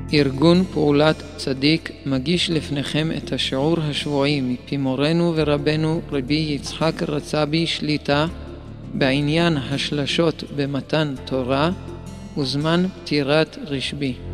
ארגון פעולת צדיק מגיש לפניכם את השיעור השבועי מפי מורנו ורבנו רבי יצחק רצבי שליטה בעניין השלשות במתן תורה וזמן פטירת רשב"י.